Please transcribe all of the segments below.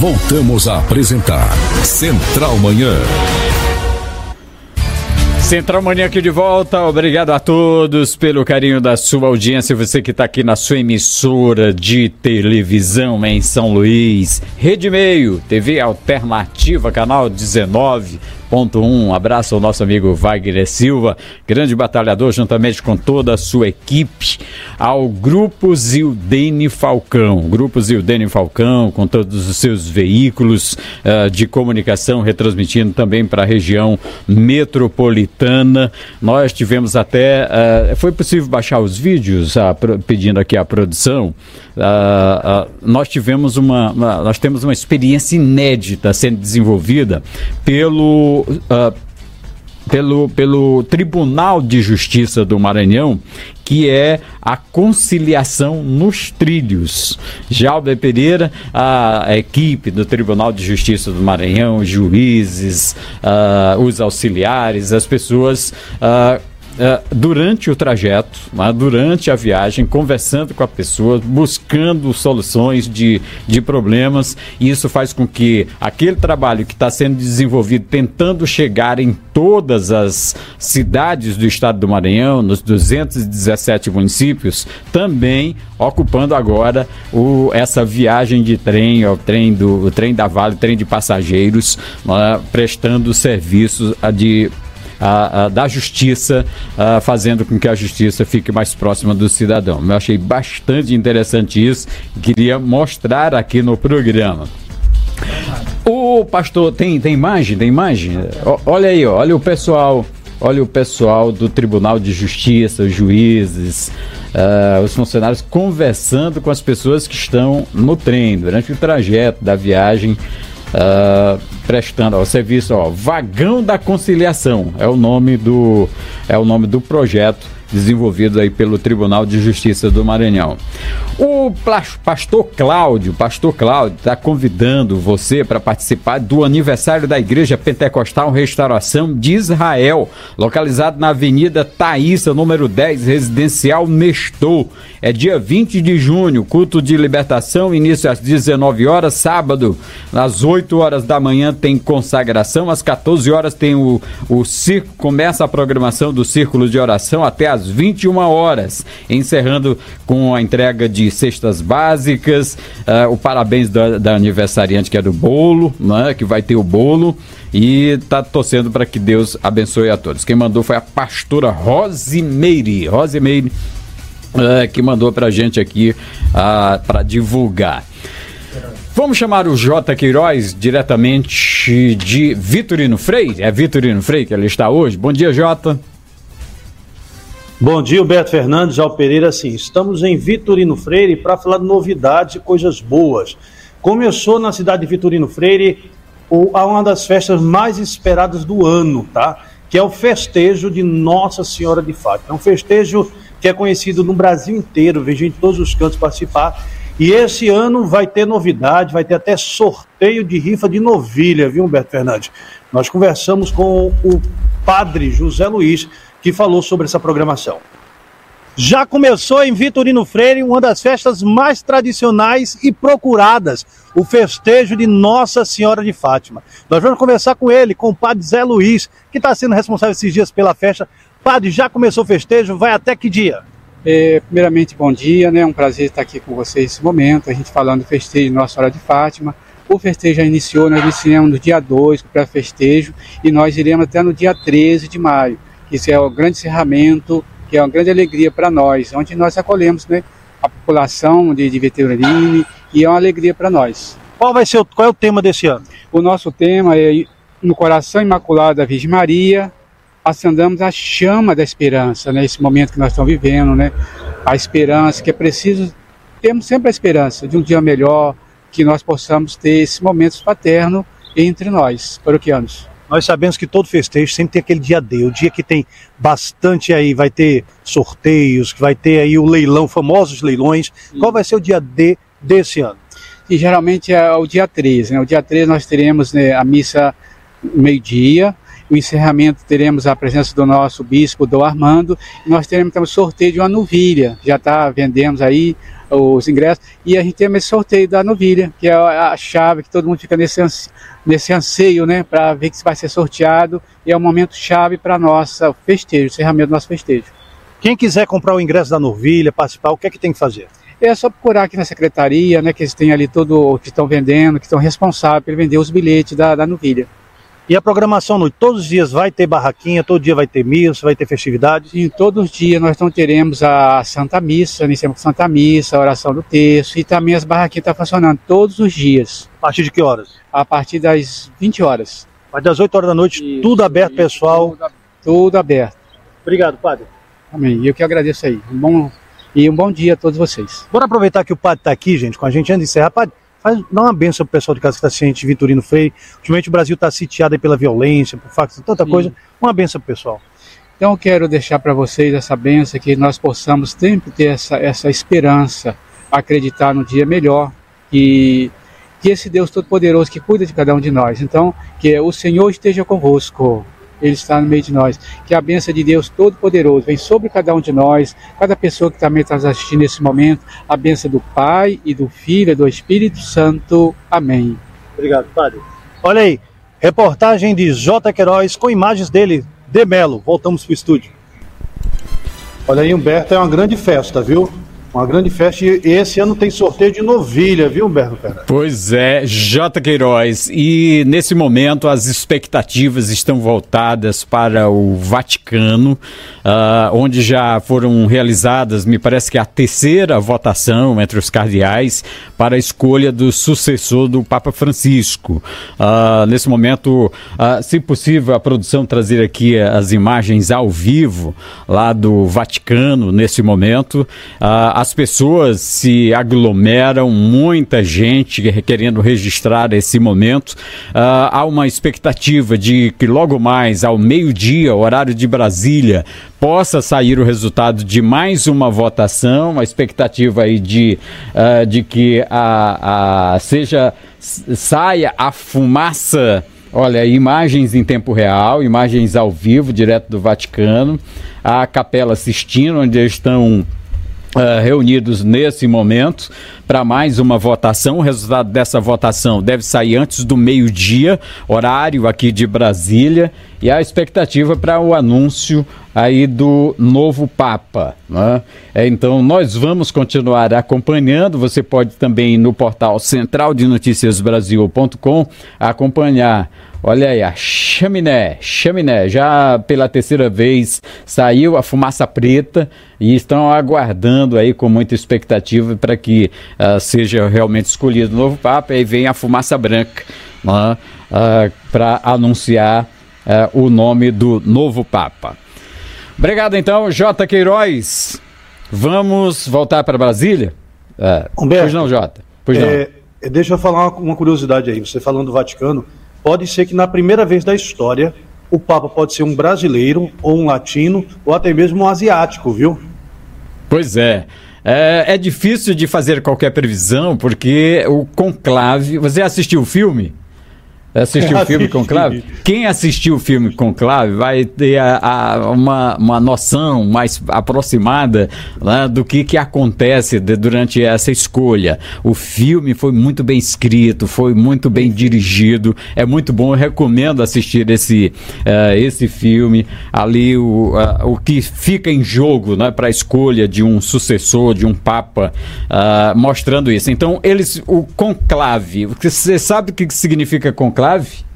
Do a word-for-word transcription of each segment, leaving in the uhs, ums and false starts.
Voltamos a apresentar Central Manhã. Central Manhã aqui de volta, obrigado a todos pelo carinho da sua audiência, você que está aqui na sua emissora de televisão em São Luís, Rede Meio, T V Alternativa, canal dezenove ponto um, um abraço ao nosso amigo Wagner Silva, grande batalhador, juntamente com toda a sua equipe, ao Grupo Zildene Falcão, Grupo Zildene Falcão, com todos os seus veículos uh, de comunicação, retransmitindo também para a região metropolitana. Nós tivemos até, uh, foi possível baixar os vídeos, uh, pro, pedindo aqui a produção, uh, uh, nós tivemos uma, uma, nós temos uma experiência inédita sendo desenvolvida pelo Uh, pelo, pelo Tribunal de Justiça do Maranhão, que é a conciliação nos trilhos. Jalber Pereira, a, a equipe do Tribunal de Justiça do Maranhão, os juízes, uh, os auxiliares, as pessoas... Uh, Uh, durante o trajeto, uh, durante a viagem, conversando com a pessoa, buscando soluções de, de problemas, e isso faz com que aquele trabalho que está sendo desenvolvido, tentando chegar em todas as cidades do estado do Maranhão, nos duzentos e dezessete municípios, também ocupando agora o, essa viagem de trem, o trem, do, o trem da Vale, o trem de passageiros, uh, prestando serviços uh, de A, a, da justiça, a, fazendo com que a justiça fique mais próxima do cidadão. Eu achei bastante interessante isso e queria mostrar aqui no programa. O pastor, tem, tem imagem? Tem imagem? O, olha aí, ó, olha o pessoal, olha o pessoal do Tribunal de Justiça, os juízes, uh, os funcionários conversando com as pessoas que estão no trem, durante o trajeto da viagem, Uh, prestando o serviço, ó, Vagão da Conciliação é o nome do é o nome do projeto desenvolvido aí pelo Tribunal de Justiça do Maranhão. O pastor Cláudio, pastor Cláudio está convidando você para participar do aniversário da Igreja Pentecostal Restauração de Israel, localizado na Avenida Thaísa, número dez, Residencial Nestor. É dia vinte de junho, culto de libertação, início às dezenove horas, sábado, às oito horas da manhã tem consagração, às quatorze horas tem o, o círculo, começa a programação do círculo de oração até às vinte e uma horas, encerrando com a entrega de cestas básicas, uh, o parabéns da, da aniversariante, que é do bolo, né, que vai ter o bolo, e tá torcendo para que Deus abençoe a todos. Quem mandou foi a pastora Rosimeire, Rosimeire, uh, que mandou pra gente aqui uh, para divulgar. Vamos chamar o J. Queiroz, diretamente de Vitorino Freire. É Vitorino Freire que ele está hoje. Bom dia, Jota. Bom dia, Humberto Fernandes, Jalber Pereira. Sim, estamos em Vitorino Freire para falar de novidades e coisas boas. Começou na cidade de Vitorino Freire uma das festas mais esperadas do ano, tá? Que é o festejo de Nossa Senhora de Fátima. É um festejo que é conhecido no Brasil inteiro, vem gente de todos os cantos participar. E esse ano vai ter novidade, vai ter até sorteio de rifa de novilha, viu, Humberto Fernandes? Nós conversamos com o padre José Luiz, que falou sobre essa programação. Já começou em Vitorino Freire uma das festas mais tradicionais e procuradas, o festejo de Nossa Senhora de Fátima. Nós vamos conversar com ele, com o padre Zé Luiz, que está sendo responsável esses dias pela festa. Padre, já começou o festejo, vai até que dia? É, primeiramente, bom dia, né? Um prazer estar aqui com vocês nesse momento, a gente falando do festejo de Nossa Senhora de Fátima. O festejo já iniciou, nós iniciamos no dia dois, com o pré-festejo, e nós iremos até no dia treze de maio. Isso é o grande encerramento, que é uma grande alegria para nós, onde nós acolhemos, né, a população de, de Vitorino, e é uma alegria para nós. Qual vai ser o, qual é o tema desse ano? O nosso tema é No Coração Imaculado da Virgem Maria, acendamos a chama da esperança, né, esse momento que nós estamos vivendo, né, a esperança, que é preciso, temos sempre a esperança de um dia melhor, que nós possamos ter esse momento fraterno entre nós, paroquianos. Nós sabemos que todo festejo sempre tem aquele dia D, o dia que tem bastante aí, vai ter sorteios, que vai ter aí o leilão, famosos leilões. Sim. Qual vai ser o dia D desse ano? E geralmente é o dia treze, né? O dia treze nós teremos, né, a missa meio-dia, o encerramento teremos a presença do nosso bispo, Dom Armando, e nós teremos também o sorteio de uma novilha, já está, vendemos aí os ingressos, e a gente tem esse sorteio da novilha, que é a chave que todo mundo fica nesse, anse, nesse anseio, né, para ver que vai ser sorteado, e é um momento chave para nossa festejo, encerramento do nosso festejo. Quem quiser comprar o ingresso da novilha, participar, o que é que tem que fazer? É só procurar aqui na secretaria, né, que eles têm ali todo, que estão vendendo, que estão responsáveis por vender os bilhetes da, da novilha. E a programação, no, todos os dias vai ter barraquinha, todo dia vai ter missa, vai ter festividade? Sim, todos os dias nós então teremos a Santa Missa, iniciamos com Santa Missa, a oração do texto, e também as barraquinhas estão funcionando todos os dias. A partir de que horas? A partir das vinte horas. A partir das oito horas da noite, isso, tudo aberto, isso, pessoal? Tudo, tudo aberto. Obrigado, padre. Amém, eu que agradeço aí. Um bom, e um bom dia a todos vocês. Bora aproveitar que o padre está aqui, gente, com a gente, antes de encerrar. Padre, faz, dá uma benção pro pessoal de casa que está assistindo, Vitorino Freire. Ultimamente o Brasil está sitiado aí pela violência, por factos, tanta Sim. coisa. Uma benção pro pessoal. Então eu quero deixar para vocês essa benção, que nós possamos sempre ter essa, essa esperança, acreditar no dia melhor, que, que esse Deus Todo-Poderoso que cuida de cada um de nós. Então, que o Senhor esteja convosco. Ele está no meio de nós, que a bênção de Deus Todo-Poderoso vem sobre cada um de nós, cada pessoa que também está assistindo nesse momento, a bênção do Pai e do Filho e do Espírito Santo. Amém. Obrigado, padre. Olha aí, reportagem de J. Queiroz com imagens dele, de Melo. Voltamos para o estúdio. Olha aí, Humberto, é uma grande festa, viu? Uma grande festa, e esse ano tem sorteio de novilha, viu, Humberto? Pois é, J. Queiroz, e nesse momento as expectativas estão voltadas para o Vaticano, uh, onde já foram realizadas, me parece que a terceira votação entre os cardeais para a escolha do sucessor do Papa Francisco. Uh, nesse momento, uh, se possível, a produção trazer aqui as imagens ao vivo lá do Vaticano, nesse momento, uh, as pessoas se aglomeram, muita gente querendo registrar esse momento. Uh, há uma expectativa de que logo mais, ao meio-dia, horário de Brasília, possa sair o resultado de mais uma votação, a expectativa aí de, uh, de que a, a, seja, saia a fumaça. Olha, imagens em tempo real, imagens ao vivo, direto do Vaticano, a Capela Sistina, onde estão Uh, reunidos nesse momento para mais uma votação. O resultado dessa votação deve sair antes do meio-dia, horário aqui de Brasília, e a expectativa para o anúncio aí do novo Papa, né? É, então nós vamos continuar acompanhando. Você pode também ir no portal central de noticias brasil ponto com acompanhar. Olha aí, a chaminé, chaminé, já pela terceira vez saiu a fumaça preta e estão aguardando aí com muita expectativa para que uh, seja realmente escolhido o novo Papa, e aí vem a fumaça branca, né, uh, para anunciar uh, o nome do novo Papa. Obrigado então, J. Queiroz. Vamos voltar para Brasília? Uh, Humberto, pois não, Jota? Pois é, não. Deixa eu falar uma, uma curiosidade aí, você falando do Vaticano. Pode ser que na primeira vez da história o Papa pode ser um brasileiro, ou um latino, ou até mesmo um asiático, viu? Pois é. É, é difícil de fazer qualquer previsão, porque o Conclave... Você assistiu o filme? Assistiu o filme Conclave? Quem assistiu o filme Conclave vai ter a, a, uma, uma noção mais aproximada, né, do que, que acontece de, durante essa escolha. O filme foi muito bem escrito, foi muito bem dirigido, é muito bom, eu recomendo assistir esse, uh, esse filme. Ali o, uh, o que fica em jogo, né, para a escolha de um sucessor, de um Papa, uh, mostrando isso. Então, eles, o Conclave, você sabe o que significa Conclave?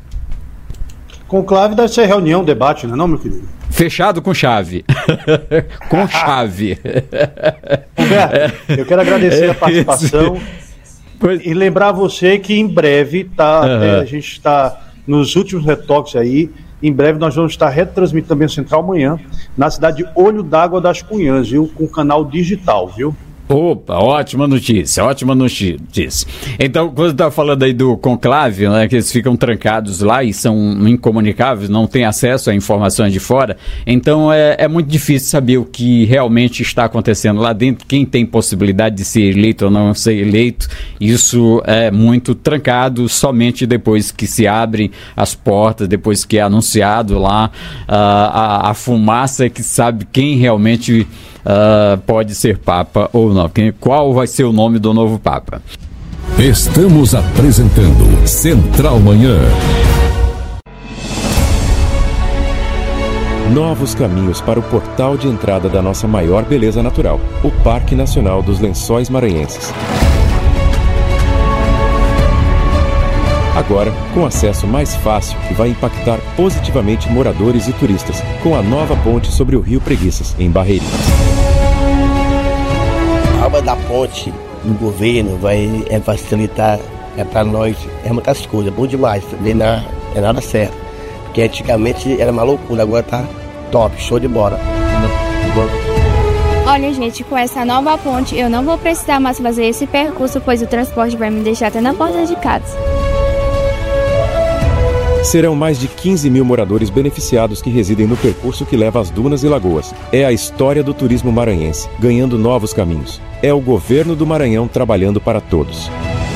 Conclave deve ser reunião, debate, não é não, meu querido? Fechado com chave. Com chave. Humberto, eu quero agradecer a participação pois... e lembrar você que em breve, tá, uhum. é, a gente está nos últimos retoques aí, em breve nós vamos estar retransmitindo também o Central Manhã, na cidade de Olho d'Água das Cunhãs, viu? Com o canal digital, viu? Opa, ótima notícia, ótima notícia. Então, quando você está falando aí do conclave, né, que eles ficam trancados lá e são incomunicáveis, não têm acesso a informações de fora, então é, é muito difícil saber o que realmente está acontecendo lá dentro, quem tem possibilidade de ser eleito ou não ser eleito. Isso é muito trancado, somente depois que se abrem as portas, depois que é anunciado lá uh, a, a fumaça, é que sabe quem realmente uh, pode ser Papa ou não. não. Quem, qual vai ser o nome do novo Papa? Estamos apresentando Central Manhã. Novos caminhos para o portal de entrada da nossa maior beleza natural, o Parque Nacional dos Lençóis Maranhenses. Agora, com acesso mais fácil que vai impactar positivamente moradores e turistas, com a nova ponte sobre o Rio Preguiças, em Barreirinhas. A obra da ponte do governo vai é, facilitar é, para nós, é uma das coisas, bom demais, também não é nada certo. Porque antigamente era uma loucura, agora tá top, show de bola. Olha, gente, com essa nova ponte eu não vou precisar mais fazer esse percurso, pois o transporte vai me deixar até na porta de casa. Serão mais de quinze mil moradores beneficiados que residem no percurso que leva às dunas e lagoas. É a história do turismo maranhense, ganhando novos caminhos. É o governo do Maranhão trabalhando para todos.